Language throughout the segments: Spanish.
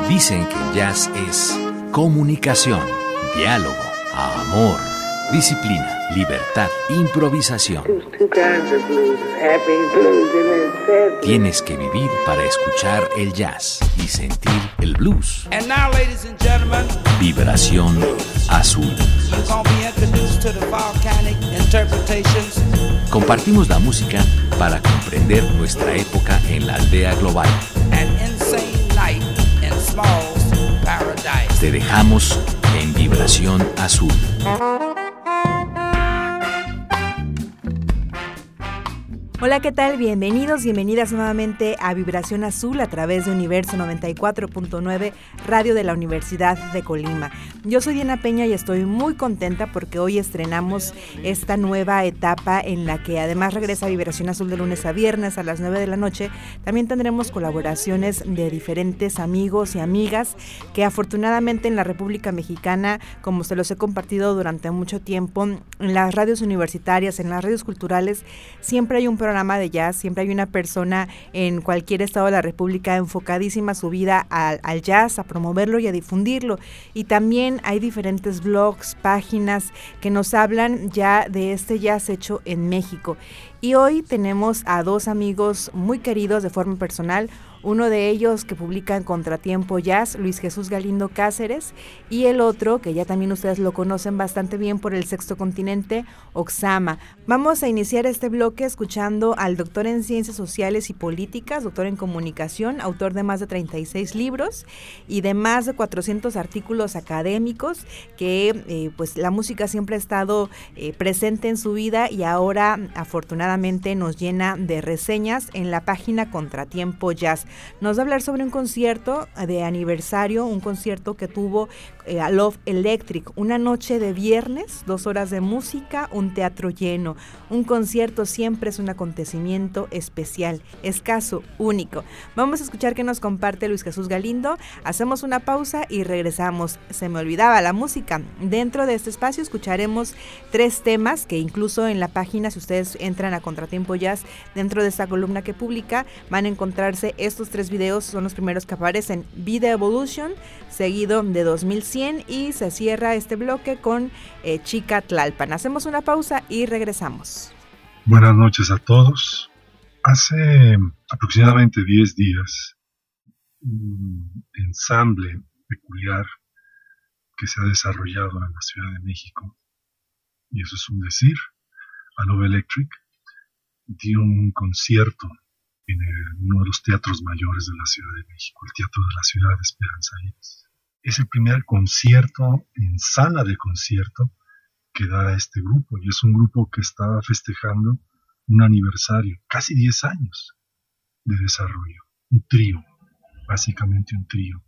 Dicen que el jazz es comunicación, diálogo, amor, disciplina, libertad, improvisación. Tienes que vivir para escuchar el jazz y sentir el blues. And now, ladies and gentlemen, Vibración Azul. you're gonna be introduced to the volcanic interpretations. Compartimos la música para comprender nuestra época en la aldea global. An insane night in Small's paradise. Te dejamos en Vibración Azul. Hola, ¿qué tal? Bienvenidos, bienvenidas nuevamente a Vibración Azul a través de Universo 94.9, radio de la Universidad de Colima. Yo soy Diana Peña y estoy muy contenta porque hoy estrenamos esta nueva etapa en la que además regresa Vibración Azul de lunes a viernes a las 9 de la noche. También tendremos colaboraciones de diferentes amigos y amigas que afortunadamente en la República Mexicana, como se los he compartido durante mucho tiempo, en las radios universitarias, en las radios culturales, siempre hay un programa de jazz, siempre hay una persona en cualquier estado de la República enfocadísima su vida al jazz, a promoverlo y a difundirlo. Y también hay diferentes blogs, páginas que nos hablan ya de este jazz hecho en México. Y hoy tenemos a dos amigos muy queridos de forma personal. Uno de ellos que publica en Contratiempo Jazz, Luis Jesús Galindo Cáceres, y el otro, que ya también ustedes lo conocen bastante bien por el Sexto Continente, Oxama. Vamos a iniciar este bloque escuchando al doctor en Ciencias Sociales y Políticas, doctor en Comunicación, autor de más de 36 libros y de más de 400 artículos académicos, que pues la música siempre ha estado presente en su vida y ahora afortunadamente nos llena de reseñas en la página Contratiempo Jazz. Nos va a hablar sobre un concierto de aniversario, un concierto que tuvo a Love Electric, una noche de viernes, 2 horas de música, un teatro lleno. Un concierto siempre es un acontecimiento especial, escaso, único. Vamos a escuchar qué nos comparte Luis Jesús Galindo, hacemos una pausa y regresamos. Se me olvidaba la música. Dentro de este espacio escucharemos 3 temas que incluso en la página, si ustedes entran a Contratiempo Jazz, dentro de esta columna que publica, van a encontrarse estos 3 videos, son los primeros que aparecen. Vida Evolution, seguido de 2100 y se cierra este bloque con Chica Tlalpan. Hacemos una pausa y regresamos. Buenas noches a todos. Hace aproximadamente 10 días, un ensamble peculiar que se ha desarrollado en la Ciudad de México, y eso es un decir, a Love Electric, dio un concierto en uno de los teatros mayores de la Ciudad de México, el Teatro de la Ciudad de Esperanza Iris. Es el primer concierto en sala de concierto que da este grupo, y es un grupo que está festejando un aniversario, casi 10 años de desarrollo, un trío, básicamente un trío.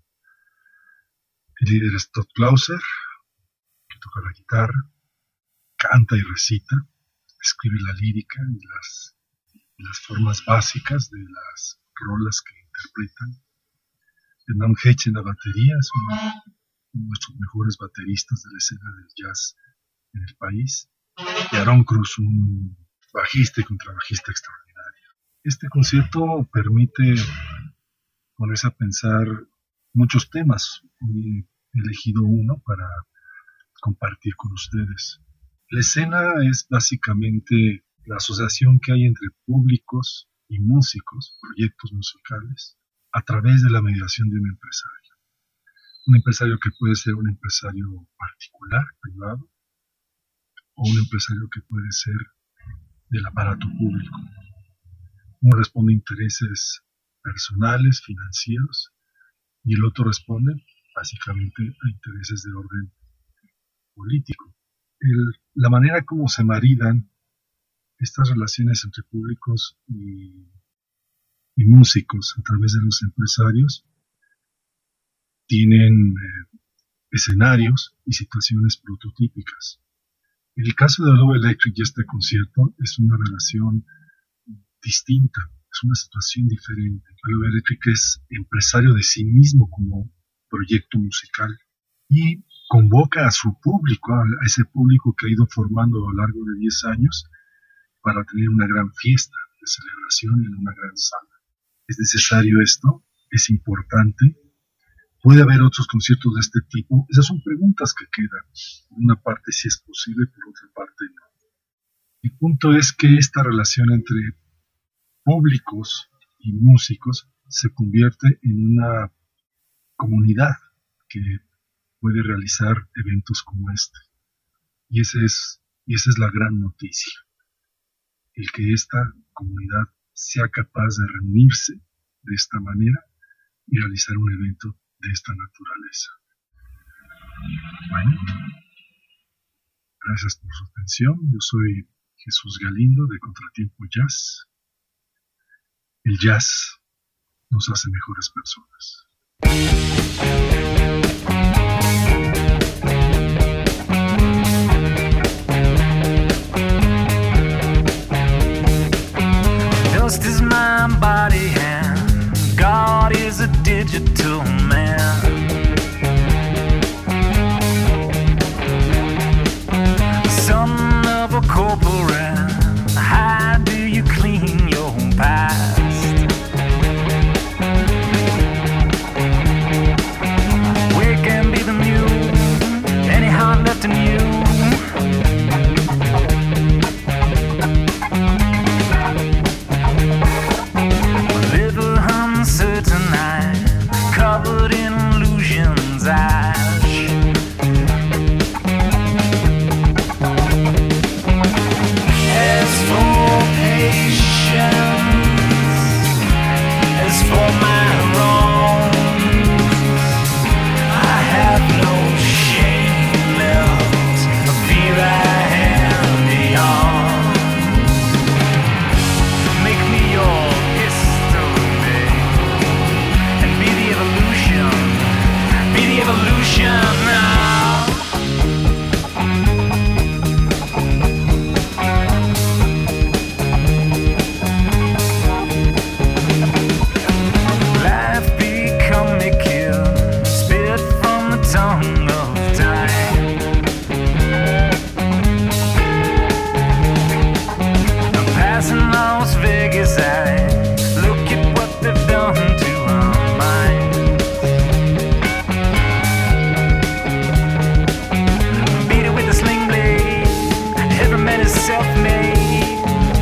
El líder es Todd Clauser, que toca la guitarra, canta y recita, escribe la lírica y las formas básicas de las rolas que interpretan. Hernán Hedge en la batería, es uno de nuestros mejores bateristas de la escena del jazz en el país. Y Aaron Cruz, un bajista y contrabajista extraordinario. Este concierto permite ponerse a pensar muchos temas. Hoy he elegido uno para compartir con ustedes. La escena es básicamente la asociación que hay entre públicos y músicos, proyectos musicales, a través de la mediación de un empresario. Un empresario que puede ser un empresario particular, privado, o un empresario que puede ser del aparato público. Uno responde a intereses personales, financieros, y el otro responde básicamente a intereses de orden político. La manera como se maridan estas relaciones entre públicos y músicos a través de los empresarios tienen escenarios y situaciones prototípicas. En el caso de Love Electric y este concierto es una relación distinta, es una situación diferente. Love Electric es empresario de sí mismo como proyecto musical y convoca a su público, a ese público que ha ido formando a lo largo de 10 años, para tener una gran fiesta de celebración en una gran sala. Es necesario esto, es importante, ¿Puede haber otros conciertos de este tipo? Esas son preguntas que quedan. Por una parte sí es posible, por otra parte no. El punto es que esta relación entre públicos y músicos se convierte en una comunidad que puede realizar eventos como este. Y esa es la gran noticia. El que esta comunidad sea capaz de reunirse de esta manera y realizar un evento de esta naturaleza. Bueno, gracias por su atención. Yo soy Jesús Galindo de Contratiempo Jazz. El jazz nos hace mejores personas. Dust is my body and God is a digital man. Son of a corporal, how do you clean your past? Where can be the mule? Any heart left in you? Covered in illusions, ash. As for patience, as for my wrongs, I have no shame left, a fear I have beyond. Make me your history and be the evolution now. Life become a kill, spit from the tongue of time. I'm passing Las Vegas eyes, look at what they've done to our minds. Self-made.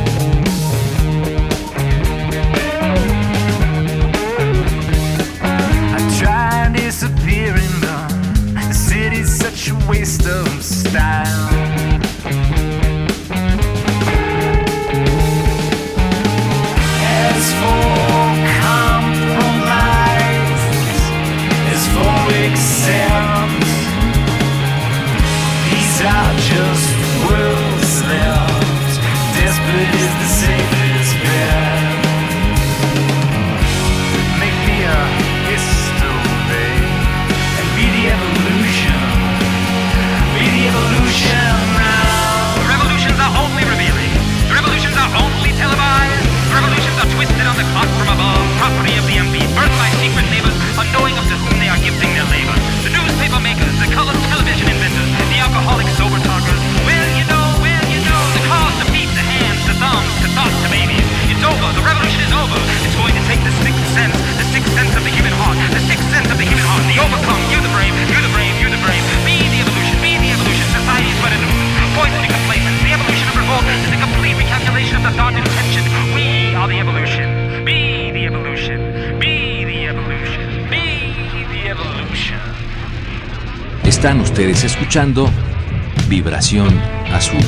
I tried disappearing, but the city's such a waste of style. As for compromise, as for accept, these are just words left. Desperate is the safest bet. Make me a history and be the evolution. Be the evolution now. The revolutions are only revealing. The revolutions are only televised. The revolutions are twisted on the clock from above. Property of the MV, birthed by secret neighbors, unknowing of to whom they are gifting their labor. The newspaper makers, the color television inventors, the alcoholic sober talkers. Well, you know, the cause to feet, the hands, the thumbs, the thoughts, the babies. It's over, the revolution is over. It's going to take the sixth sense of the human heart, the sixth sense of the human heart. The overcome, you the brave, you the brave, you the brave. Be the evolution, society's but an illusion. Poison and complacence, the evolution of revolt is a complete recalculation of the thought and intention. We are the evolution. Be the evolution, be the evolution, be the evolution. Están ustedes escuchando Vibración Azul.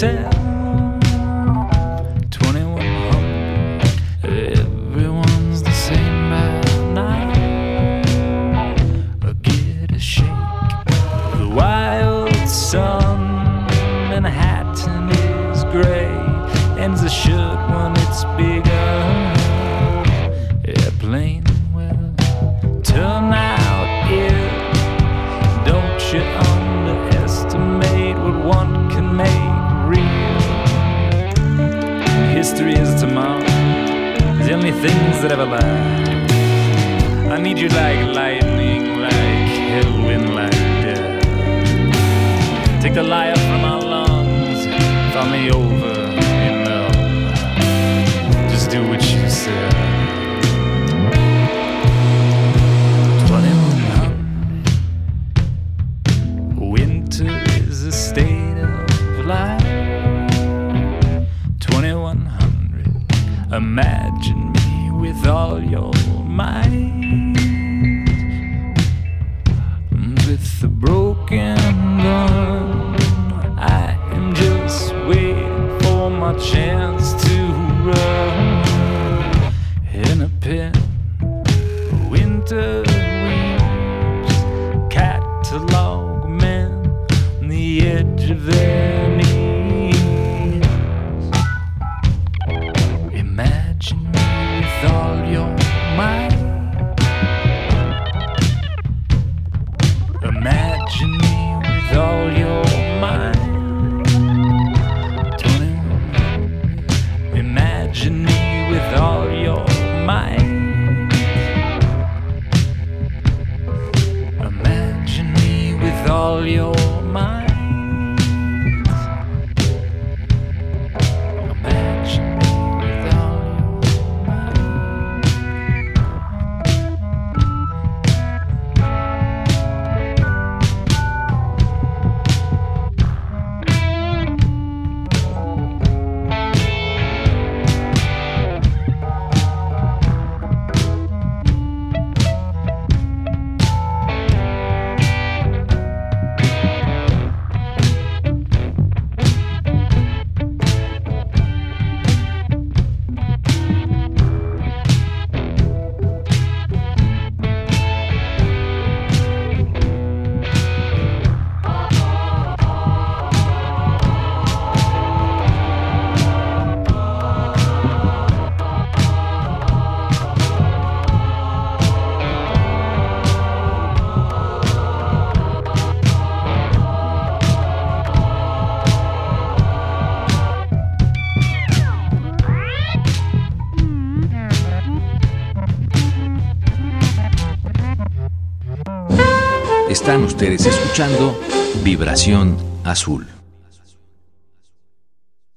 hotel. 2100, everyone's the same by now. Get a shake. The wild sun, Manhattan is gray, ends the shirt when it's bigger. Airplane weather, turn out ill. Don't you underestimate what one can make real. History is tomorrow, the only things that ever lie. I need you like lightning, like hellwind, like death. Take the lie out from our lungs, throw me over in love. Just do what you said. 2100, winter is a state of life. 2100, imagine me with all your might. With a broken gun, I am just waiting for my chance to run. In a pen, winter weeps, catalog men on the edge of their knees. Imagine me with all your might. Imagine me with all your mind. 2100, imagine me with all your mind. Imagine me with all your mind. Imagine me with all your mind. Están ustedes escuchando Vibración Azul.